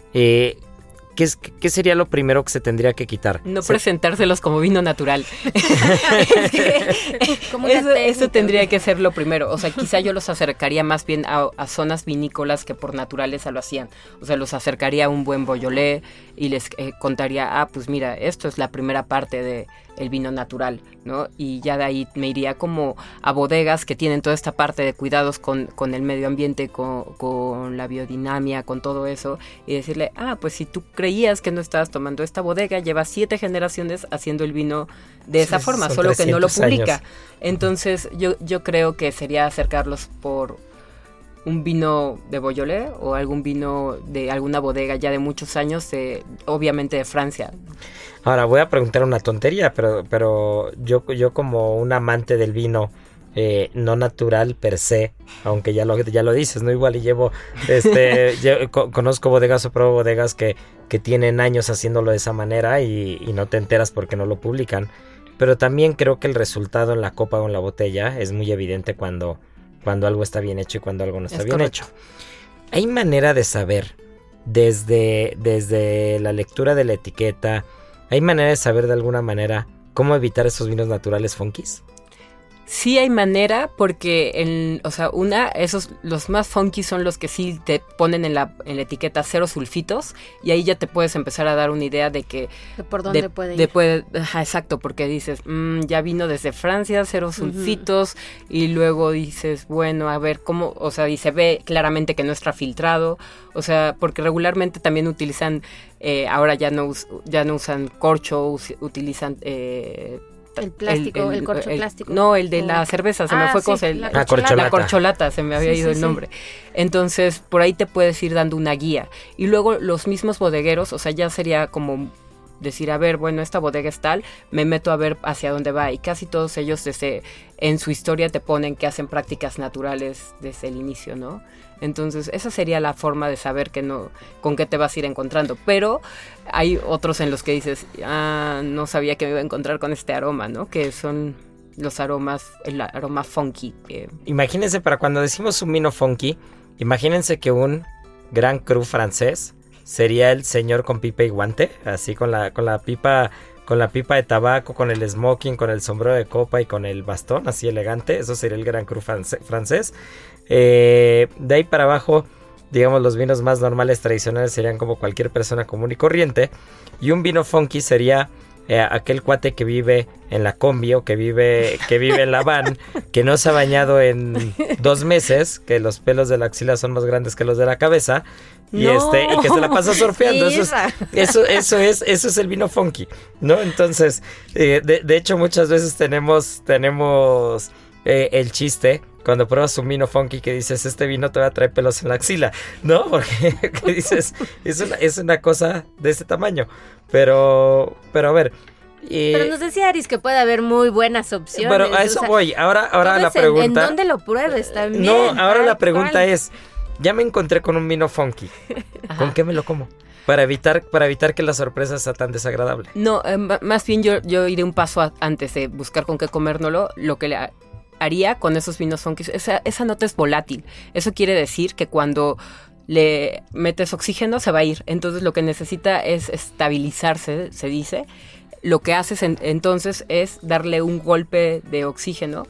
¿Qué sería lo primero que se tendría que quitar? No presentárselos como vino natural. Como eso tendría que ser lo primero. O sea, quizá yo los acercaría más bien a zonas vinícolas que por naturaleza lo hacían. O sea, los acercaría a un buen Beaujolais y les contaría, pues mira, esto es la primera parte de el vino natural, ¿no? Y ya de ahí me iría como a bodegas que tienen toda esta parte de cuidados con el medio ambiente, con la biodinámica, con todo eso, y decirle, pues si tú creías que no estabas tomando esta bodega, lleva 7 generaciones haciendo el vino de esa forma, solo que no lo publica. Años. Entonces yo creo que sería acercarlos por un vino de Beaujolais o algún vino de alguna bodega ya de muchos años, obviamente de Francia. Ahora voy a preguntar una tontería, pero yo como un amante del vino no natural per se, aunque ya lo dices, ¿no? Igual y conozco bodegas o pruebo bodegas que tienen años haciéndolo de esa manera y no te enteras porque no lo publican. Pero también creo que el resultado en la copa o en la botella es muy evidente cuando algo está bien hecho y cuando algo no está bien hecho. ¿Hay manera de saber desde la lectura de la etiqueta? ¿Hay manera de saber de alguna manera cómo evitar esos vinos naturales funkies? Sí hay manera, porque los más funky son los que sí te ponen en la etiqueta 0 sulfitos, y ahí ya te puedes empezar a dar una idea de que por dónde puede ir. Exacto, porque dices, ya vino desde Francia, 0 sulfitos, y luego dices, bueno, a ver cómo, o sea, y se ve claramente que no está filtrado, o sea, porque regularmente también utilizan, ahora ya no usan corcho, utilizan el plástico, el corcho plástico. No, el de la cerveza, se me fue la corcholata, se me había ido el nombre. Entonces, por ahí te puedes ir dando una guía. Y luego los mismos bodegueros, o sea, ya sería como decir, a ver, bueno, esta bodega es tal, me meto a ver hacia dónde va. Y casi todos ellos en su historia te ponen que hacen prácticas naturales desde el inicio, ¿no? Entonces, esa sería la forma de saber con qué te vas a ir encontrando. Pero hay otros en los que dices, no sabía que me iba a encontrar con este aroma, ¿no? Que son los aromas, el aroma funky. Imagínense, para cuando decimos un vino funky, imagínense que un Grand Cru francés sería el señor con pipa y guante, así con la pipa de tabaco, con el smoking, con el sombrero de copa y con el bastón, así elegante. Eso sería el Grand Cru francés. De ahí para abajo, digamos, los vinos más normales, tradicionales, serían como cualquier persona común y corriente. Y un vino funky sería aquel cuate que vive en la combi o que vive en la van, que no se ha bañado en 2 meses, que los pelos de la axila son más grandes que los de la cabeza, y y que se la pasa surfeando. Eso es el vino funky, ¿no? Entonces, de hecho, muchas veces tenemos el chiste cuando pruebas un vino funky que dices, este vino te va a traer pelos en la axila, ¿no? Porque que dices, es una cosa de ese tamaño. Pero a ver. Pero nos decía Aris que puede haber muy buenas opciones. Pero a eso voy. Ahora la pregunta. ¿En dónde lo pruebes también? No, ahora la pregunta es, ya me encontré con un vino funky. ¿Con qué me lo como? Para evitar que la sorpresa sea tan desagradable. No, más bien yo iré un paso antes de buscar con qué comérnoslo. Lo que le haría con esos vinos funky, esa nota es volátil. Eso quiere decir que cuando le metes oxígeno se va a ir. Entonces lo que necesita es estabilizarse, se dice. Lo que haces entonces es darle un golpe de oxígeno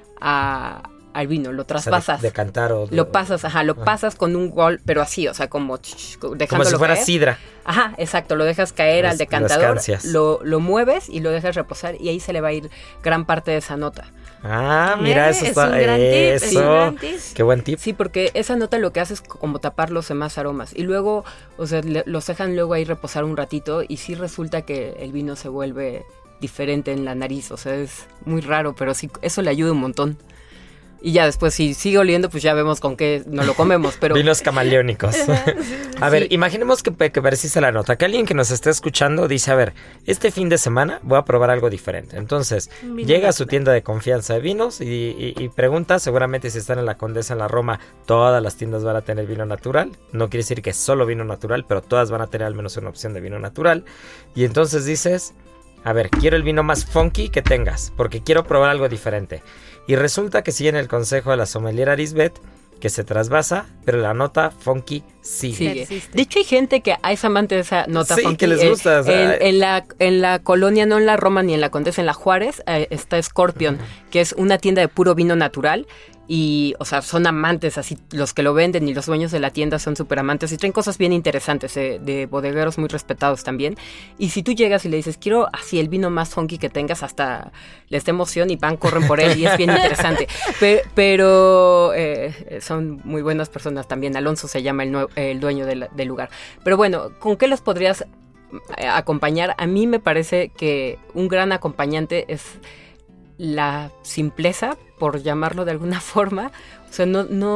al vino, lo traspasas. O sea, decantar o... Lo pasas con un gol, pero así, o sea, como dejándolo como si fuera caer. sidra. Ajá, exacto, lo dejas caer al decantador, lo mueves y lo dejas reposar y ahí se le va a ir gran parte de esa nota. Ah, mira, eso está... Es un gran tip. Qué buen tip. Sí, porque esa nota lo que hace es como tapar los demás aromas. Y luego, o sea, los dejan luego ahí reposar un ratito y sí resulta que el vino se vuelve diferente en la nariz. O sea, es muy raro, pero sí, eso le ayuda un montón. Y ya después, si sigue oliendo, pues ya vemos con qué nos lo comemos. Pero vinos camaleónicos. A ver, imaginemos que precise la nota. Que alguien que nos esté escuchando dice, a ver, este fin de semana voy a probar algo diferente. Entonces, llega a su tienda de confianza de vinos y pregunta, seguramente si están en la Condesa, en la Roma, todas las tiendas van a tener vino natural. No quiere decir que es solo vino natural, pero todas van a tener al menos una opción de vino natural. Y entonces dices, a ver, quiero el vino más funky que tengas, porque quiero probar algo diferente. Y resulta que siguen el consejo de la sommelier Arisbet, que se trasvasa, pero la nota funky sigue. De hecho, hay gente que es amante de esa nota funky. Sí, que les gusta. En la colonia, no en la Roma ni en la Condesa, en la Juárez, está Scorpion, que es una tienda de puro vino natural. Y, o sea, son amantes, así los que lo venden y los dueños de la tienda son súper amantes y traen cosas bien interesantes, de bodegueros muy respetados también. Y si tú llegas y le dices, quiero así el vino más funky que tengas, hasta les da emoción y corren por él y es bien interesante. Pero son muy buenas personas también. Alonso se llama el dueño del lugar. Pero bueno, ¿con qué los podrías acompañar? A mí me parece que un gran acompañante es la simpleza, por llamarlo de alguna forma. O sea,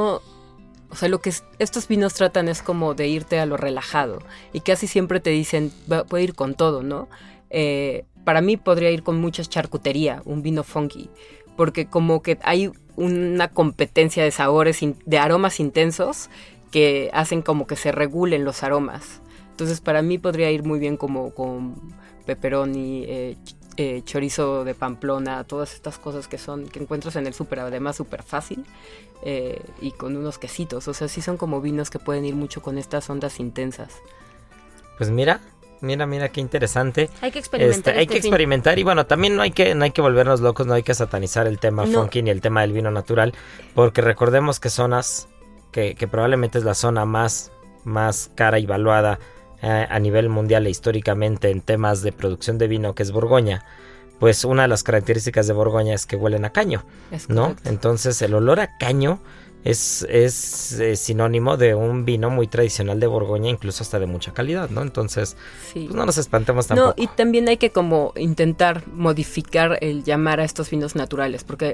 o sea, lo que estos vinos tratan es como de irte a lo relajado y casi siempre te dicen, puede ir con todo, ¿no? Para mí podría ir con mucha charcutería, un vino funky, porque como que hay una competencia de sabores, de aromas intensos que hacen como que se regulen los aromas. Entonces para mí podría ir muy bien como con pepperoni, chorizo de Pamplona, todas estas cosas que encuentras en el súper, además súper fácil, y con unos quesitos. O sea, sí son como vinos que pueden ir mucho con estas ondas intensas. Pues mira qué interesante. Hay que experimentar. Hay que experimentar y bueno, también no hay que volvernos locos, no hay que satanizar el tema funky ni el tema del vino natural, porque recordemos que zonas que probablemente es la zona más cara y valuada a nivel mundial e históricamente en temas de producción de vino, que es Borgoña, pues una de las características de Borgoña es que huelen a caño, ¿no? Entonces el olor a caño es sinónimo de un vino muy tradicional de Borgoña, incluso hasta de mucha calidad, ¿no? Entonces, pues no nos espantemos tampoco. No, y también hay que como intentar modificar el llamar a estos vinos naturales, porque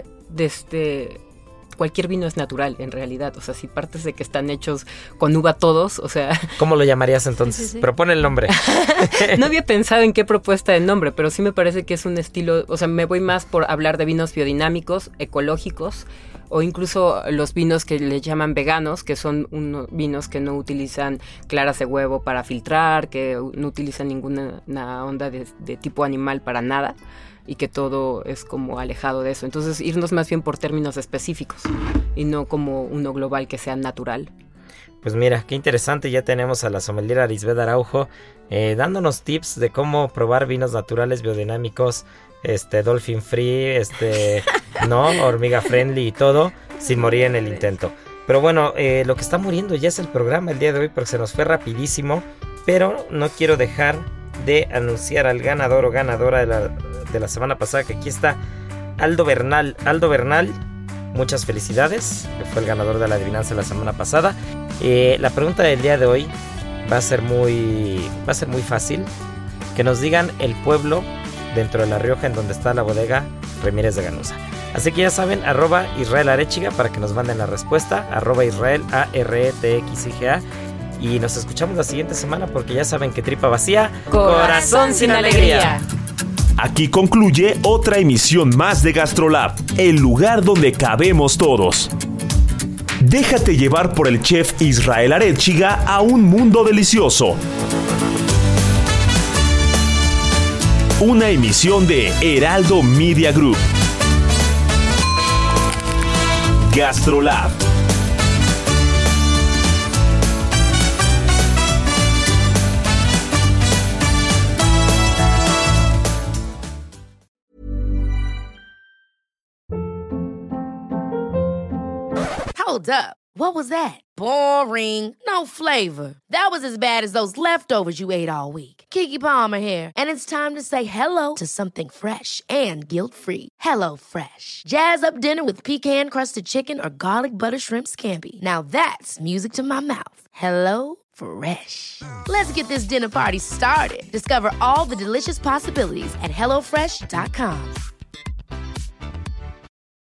cualquier vino es natural en realidad, o sea, si partes de que están hechos con uva todos, o sea... ¿Cómo lo llamarías entonces? Sí. Propone el nombre. No había pensado en qué propuesta de nombre, pero sí me parece que es un estilo, o sea, me voy más por hablar de vinos biodinámicos, ecológicos, o incluso los vinos que le llaman veganos, que son unos vinos que no utilizan claras de huevo para filtrar, que no utilizan ninguna onda de tipo animal para nada, y que todo es como alejado de eso. Entonces irnos más bien por términos específicos y no como uno global que sea natural. Pues mira, qué interesante, ya tenemos a la sommelier Arisbet Araujo dándonos tips de cómo probar vinos naturales biodinámicos, dolphin free, no, hormiga friendly y todo, sin morir en el intento. Pero bueno, lo que está muriendo ya es el programa el día de hoy porque se nos fue rapidísimo, pero no quiero dejar de anunciar al ganador o ganadora de la semana pasada, que aquí está Aldo Bernal. Aldo Bernal, muchas felicidades, que fue el ganador de la adivinanza de la semana pasada. La pregunta del día de hoy va a ser muy fácil. Que nos digan el pueblo dentro de La Rioja en donde está la bodega Ramírez de Ganuza. Así que ya saben, @Israel Arechiga para que nos manden la respuesta, @Israel ARETXIGA. Y nos escuchamos la siguiente semana, porque ya saben que tripa vacía, corazón sin alegría. Aquí concluye otra emisión más de GastroLab, el lugar donde cabemos todos. Déjate llevar por el chef Israel Arechiga a un mundo delicioso. Una emisión de Heraldo Media Group. GastroLab. Hold up. What was that? Boring. No flavor. That was as bad as those leftovers you ate all week. Keke Palmer here, and it's time to say hello to something fresh and guilt-free. Hello Fresh. Jazz up dinner with pecan-crusted chicken or garlic butter shrimp scampi. Now that's music to my mouth. Hello Fresh. Let's get this dinner party started. Discover all the delicious possibilities at HelloFresh.com.